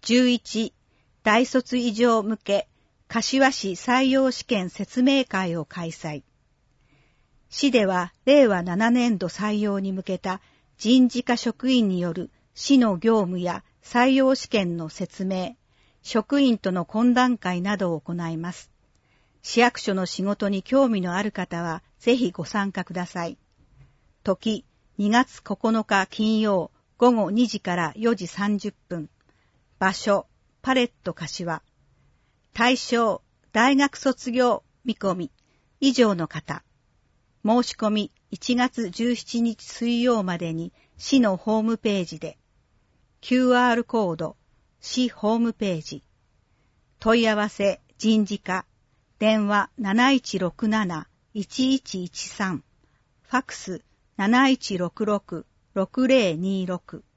11、大卒以上向け柏市採用試験説明会を開催。市では令和7年度採用に向けた人事課職員による市の業務や採用試験の説明、職員との懇談会などを行います。市役所の仕事に興味のある方はぜひご参加ください。時、2月9日金曜午後2時から4時30分。場所、パレット柏。対象、大学卒業見込み、以上の方。申し込み1月17日水曜までに市のホームページで。QR コード、市ホームページ。問い合わせ、人事課。電話 7167-1113。ファクス 7166-6026。